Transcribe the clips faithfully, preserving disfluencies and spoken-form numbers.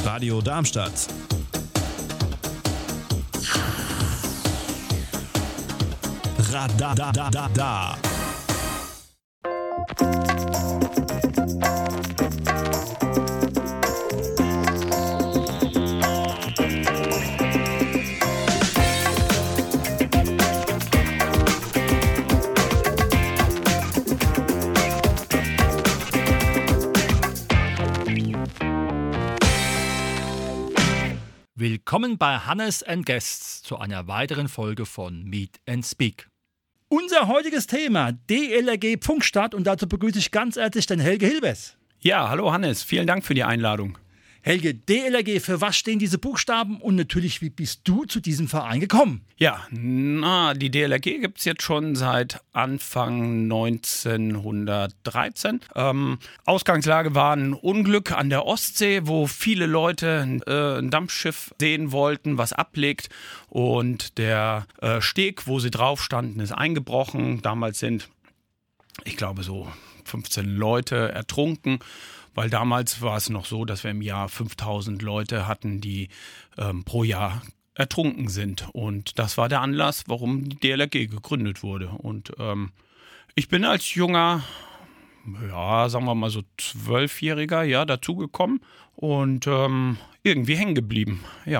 Radio Darmstadt. Radadadada. Willkommen bei Hannes and Guests zu einer weiteren Folge von Meet and Speak. Unser heutiges Thema, D L R G Pfungstadt, und dazu begrüße ich ganz herzlich den Helge Hilbers. Ja, hallo Hannes, vielen Dank für die Einladung. Helge, D L R G, für was stehen diese Buchstaben und natürlich, wie bist du zu diesem Verein gekommen? Ja, na, die D L R G gibt es jetzt schon seit Anfang neunzehnhundertdreizehn. Ähm, Ausgangslage war ein Unglück an der Ostsee, wo viele Leute äh, ein Dampfschiff sehen wollten, was ablegt. Und der äh, Steg, wo sie drauf standen, ist eingebrochen. Damals sind, ich glaube, so fünfzehn Leute ertrunken. Weil damals war es noch so, dass wir im Jahr fünftausend Leute hatten, die ähm, pro Jahr ertrunken sind. Und das war der Anlass, warum die D L R G gegründet wurde. Und ähm, ich bin als junger, ja, sagen wir mal so Zwölfjähriger, ja, dazugekommen und ähm, irgendwie hängen geblieben, ja.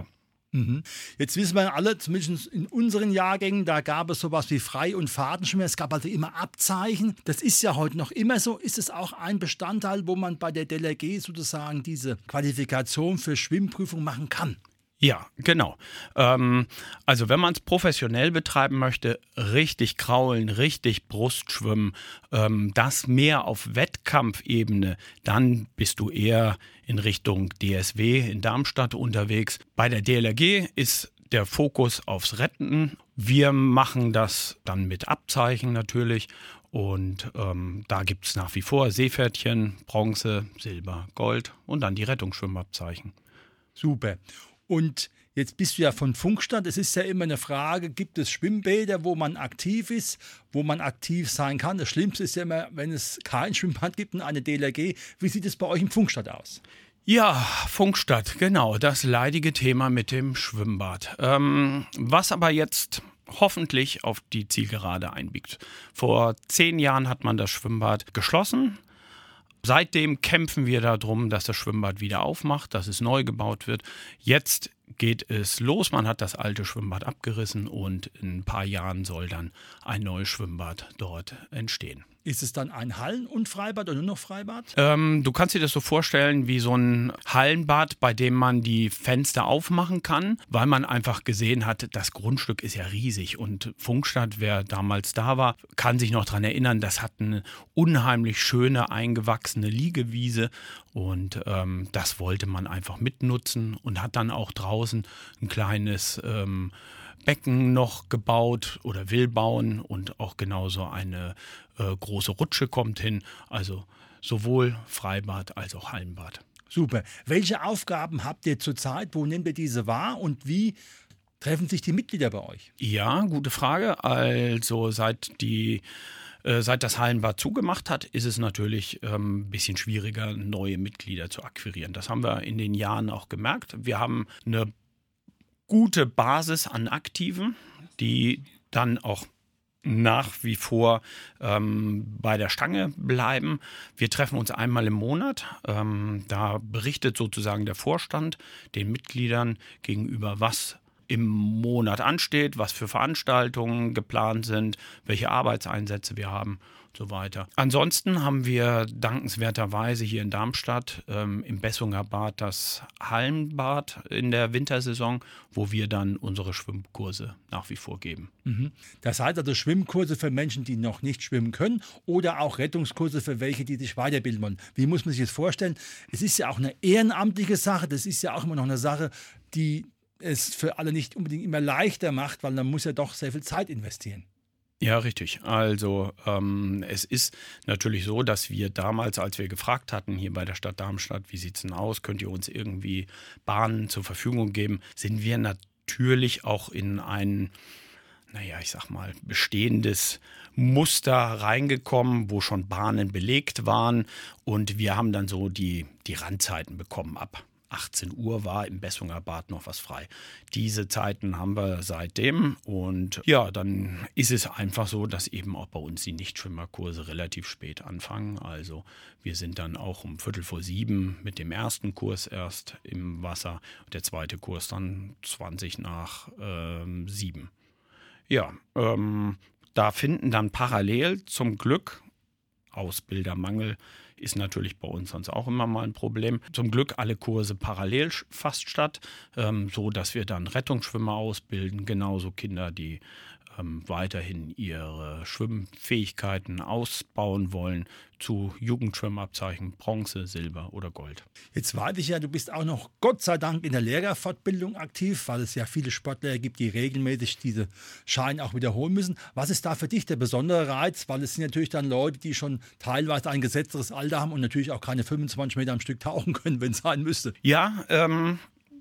Jetzt wissen wir alle, zumindest in unseren Jahrgängen, da gab es sowas wie Frei- und Fahrtenschwimmer. Es gab also immer Abzeichen. Das ist ja heute noch immer so. Ist es auch ein Bestandteil, wo man bei der D L R G sozusagen diese Qualifikation für Schwimmprüfung machen kann? Ja, genau. Ähm, also wenn man es professionell betreiben möchte, richtig kraulen, richtig Brustschwimmen, ähm, das mehr auf Wettkampfebene, dann bist du eher in Richtung D S W in Darmstadt unterwegs. Bei der D L R G ist der Fokus aufs Retten. Wir machen das dann mit Abzeichen natürlich. Und ähm, da gibt es nach wie vor Seepferdchen, Bronze, Silber, Gold und dann die Rettungsschwimmabzeichen. Super. Und jetzt bist du ja von Pfungstadt. Es ist ja immer eine Frage, gibt es Schwimmbäder, wo man aktiv ist, wo man aktiv sein kann? Das Schlimmste ist ja immer, wenn es kein Schwimmbad gibt und eine D L R G. Wie sieht es bei euch in Pfungstadt aus? Ja, Pfungstadt, genau, das leidige Thema mit dem Schwimmbad. Ähm, was aber jetzt hoffentlich auf die Zielgerade einbiegt. Vor zehn Jahren hat man das Schwimmbad geschlossen. Seitdem kämpfen wir darum, dass das Schwimmbad wieder aufmacht, dass es neu gebaut wird. Jetzt geht es los. Man hat das alte Schwimmbad abgerissen und in ein paar Jahren soll dann ein neues Schwimmbad dort entstehen. Ist es dann ein Hallen- und Freibad oder nur noch Freibad? Ähm, du kannst dir das so vorstellen wie so ein Hallenbad, bei dem man die Fenster aufmachen kann, weil man einfach gesehen hat, das Grundstück ist ja riesig. Und Pfungstadt, wer damals da war, kann sich noch daran erinnern, das hat eine unheimlich schöne, eingewachsene Liegewiese. Und ähm, das wollte man einfach mitnutzen und hat dann auch draußen ein kleines ähm, Becken noch gebaut oder will bauen und auch genauso eine äh, große Rutsche kommt hin. Also sowohl Freibad als auch Hallenbad. Super. Welche Aufgaben habt ihr zurzeit? Wo nehmt ihr diese wahr und wie treffen sich die Mitglieder bei euch? Ja, gute Frage. Also seit die äh, seit das Hallenbad zugemacht hat, ist es natürlich ähm, ein bisschen schwieriger, neue Mitglieder zu akquirieren. Das haben wir in den Jahren auch gemerkt. Wir haben eine gute Basis an Aktiven, die dann auch nach wie vor ähm, bei der Stange bleiben. Wir treffen uns einmal im Monat. Ähm, da berichtet sozusagen der Vorstand den Mitgliedern gegenüber, was im Monat ansteht, was für Veranstaltungen geplant sind, welche Arbeitseinsätze wir haben und so weiter. Ansonsten haben wir dankenswerterweise hier in Darmstadt ähm, im Bessunger Bad das Hallenbad in der Wintersaison, wo wir dann unsere Schwimmkurse nach wie vor geben. Mhm. Das heißt also Schwimmkurse für Menschen, die noch nicht schwimmen können oder auch Rettungskurse für welche, die sich weiterbilden wollen. Wie muss man sich das vorstellen? Es ist ja auch eine ehrenamtliche Sache, das ist ja auch immer noch eine Sache, die es für alle nicht unbedingt immer leichter macht, weil man muss ja doch sehr viel Zeit investieren. Ja, richtig. Also ähm, es ist natürlich so, dass wir damals, als wir gefragt hatten hier bei der Stadt Darmstadt, wie sieht es denn aus, könnt ihr uns irgendwie Bahnen zur Verfügung geben, sind wir natürlich auch in ein, naja, ich sag mal, bestehendes Muster reingekommen, wo schon Bahnen belegt waren und wir haben dann so die, die Randzeiten bekommen ab achtzehn Uhr war im Bessunger Bad noch was frei. Diese Zeiten haben wir seitdem und ja, dann ist es einfach so, dass eben auch bei uns die Nichtschwimmerkurse relativ spät anfangen. Also wir sind dann auch um Viertel vor sieben mit dem ersten Kurs erst im Wasser, der zweite Kurs dann zwanzig nach ähm, sieben. Ja, ähm, da finden dann parallel zum Glück, Ausbildermangel ist natürlich bei uns sonst auch immer mal ein Problem, zum Glück alle Kurse parallel fast statt, ähm, so dass wir dann Rettungsschwimmer ausbilden, genauso Kinder, die ähm, weiterhin ihre Schwimmfähigkeiten ausbauen wollen zu Jugendschwimmabzeichen Bronze, Silber oder Gold. Jetzt weiß ich ja, du bist auch noch Gott sei Dank in der Lehrerfortbildung aktiv, weil es ja viele Sportler gibt, die regelmäßig diese Scheine auch wiederholen müssen. Was ist da für dich der besondere Reiz? Weil es sind natürlich dann Leute, die schon teilweise ein gesetzteres Alter haben und natürlich auch keine fünfundzwanzig Meter am Stück tauchen können, wenn es sein müsste. Ja, ähm,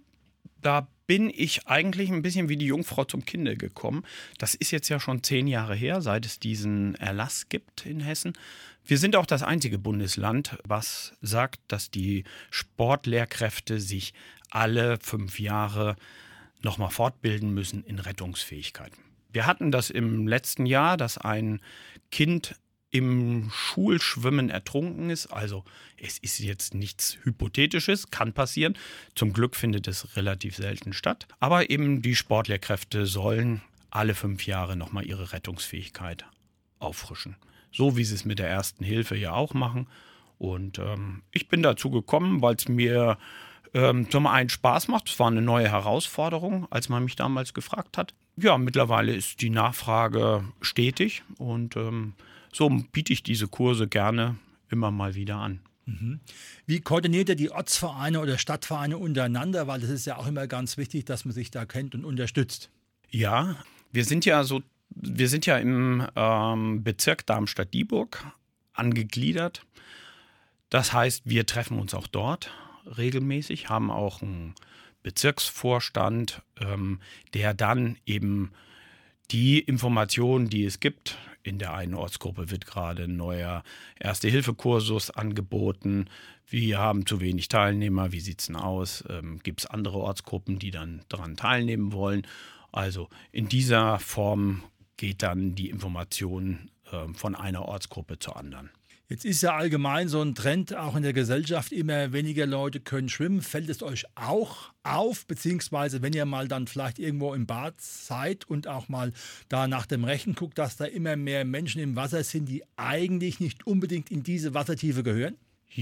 da bin ich eigentlich ein bisschen wie die Jungfrau zum Kinde gekommen. Das ist jetzt ja schon zehn Jahre her, seit es diesen Erlass gibt in Hessen. Wir sind auch das einzige Bundesland, was sagt, dass die Sportlehrkräfte sich alle fünf Jahre nochmal fortbilden müssen in Rettungsfähigkeiten. Wir hatten das im letzten Jahr, dass ein Kind im Schulschwimmen ertrunken ist. Also es ist jetzt nichts Hypothetisches, kann passieren. Zum Glück findet es relativ selten statt. Aber eben die Sportlehrkräfte sollen alle fünf Jahre nochmal ihre Rettungsfähigkeit auffrischen. So wie sie es mit der Ersten Hilfe ja auch machen. Und ähm, ich bin dazu gekommen, weil es mir ähm, zum einen Spaß macht. Es war eine neue Herausforderung, als man mich damals gefragt hat. Ja, mittlerweile ist die Nachfrage stetig und ähm, so biete ich diese Kurse gerne immer mal wieder an. Mhm. Wie koordiniert ihr die Ortsvereine oder Stadtvereine untereinander? Weil das ist ja auch immer ganz wichtig, dass man sich da kennt und unterstützt. Ja, wir sind ja so, wir sind ja im ähm, Bezirk Darmstadt-Dieburg angegliedert. Das heißt, wir treffen uns auch dort regelmäßig, haben auch einen Bezirksvorstand, ähm, der dann eben die Informationen, die es gibt, in der einen Ortsgruppe wird gerade ein neuer Erste-Hilfe-Kursus angeboten. Wir haben zu wenig Teilnehmer. Wie sieht es denn aus? Ähm, gibt es andere Ortsgruppen, die dann daran teilnehmen wollen? Also in dieser Form geht dann die Information äh, von einer Ortsgruppe zur anderen. Jetzt ist ja allgemein so ein Trend auch in der Gesellschaft, immer weniger Leute können schwimmen. Fällt es euch auch auf, beziehungsweise wenn ihr mal dann vielleicht irgendwo im Bad seid und auch mal da nach dem Rechen guckt, dass da immer mehr Menschen im Wasser sind, die eigentlich nicht unbedingt in diese Wassertiefe gehören?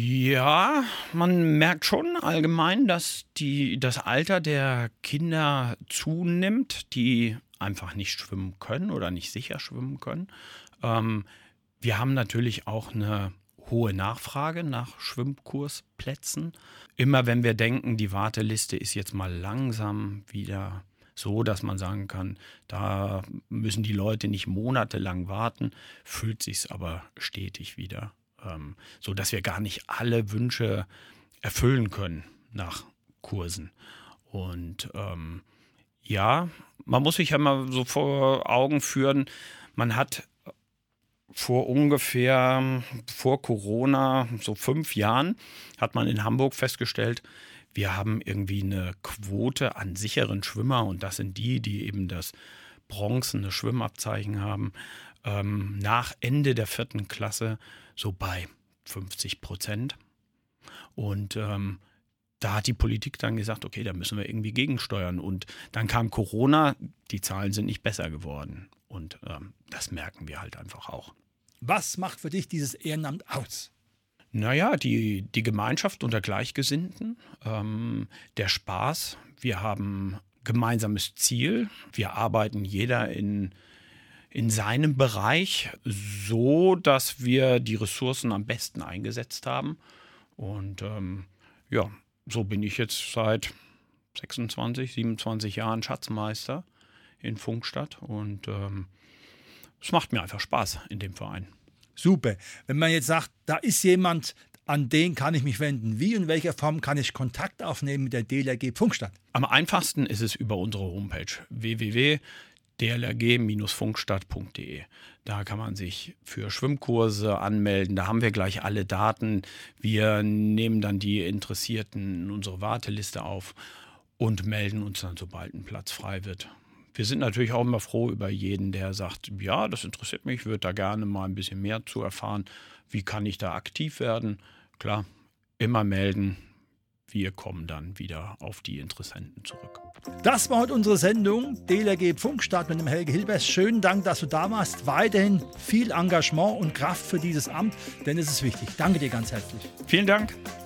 Ja, man merkt schon allgemein, dass die, das Alter der Kinder zunimmt, die einfach nicht schwimmen können oder nicht sicher schwimmen können. Ähm, Wir haben natürlich auch eine hohe Nachfrage nach Schwimmkursplätzen. Immer wenn wir denken, die Warteliste ist jetzt mal langsam wieder so, dass man sagen kann, da müssen die Leute nicht monatelang warten, füllt sich aber stetig wieder, ähm, so dass wir gar nicht alle Wünsche erfüllen können nach Kursen. Und ähm, ja, man muss sich ja mal so vor Augen führen, man hat vor ungefähr, vor Corona, so fünf Jahren, hat man in Hamburg festgestellt, wir haben irgendwie eine Quote an sicheren Schwimmer und das sind die, die eben das bronzene Schwimmabzeichen haben, ähm, nach Ende der vierten Klasse so bei fünfzig Prozent. Und ähm, da hat die Politik dann gesagt, okay, da müssen wir irgendwie gegensteuern. Und dann kam Corona, die Zahlen sind nicht besser geworden. Und ähm, das merken wir halt einfach auch. Was macht für dich dieses Ehrenamt aus? Naja, die, die Gemeinschaft unter Gleichgesinnten, ähm, der Spaß. Wir haben gemeinsames Ziel. Wir arbeiten jeder in, in seinem Bereich so, dass wir die Ressourcen am besten eingesetzt haben. Und ähm, ja, so bin ich jetzt seit sechsundzwanzig, siebenundzwanzig Jahren Schatzmeister in Pfungstadt und ähm, es macht mir einfach Spaß in dem Verein. Super. Wenn man jetzt sagt, da ist jemand, an den kann ich mich wenden. Wie und in welcher Form kann ich Kontakt aufnehmen mit der D L R G Pfungstadt? Am einfachsten ist es über unsere Homepage w w w punkt d l r g Bindestrich funkstadt Punkt d e. Da kann man sich für Schwimmkurse anmelden. Da haben wir gleich alle Daten. Wir nehmen dann die Interessierten in unsere Warteliste auf und melden uns dann, sobald ein Platz frei wird. Wir sind natürlich auch immer froh über jeden, der sagt, ja, das interessiert mich, ich würde da gerne mal ein bisschen mehr zu erfahren. Wie kann ich da aktiv werden? Klar, immer melden. Wir kommen dann wieder auf die Interessenten zurück. Das war heute unsere Sendung D L R G Funkstadt mit dem Helge Hilbers. Schönen Dank, dass du da warst. Weiterhin viel Engagement und Kraft für dieses Amt, denn es ist wichtig. Danke dir ganz herzlich. Vielen Dank.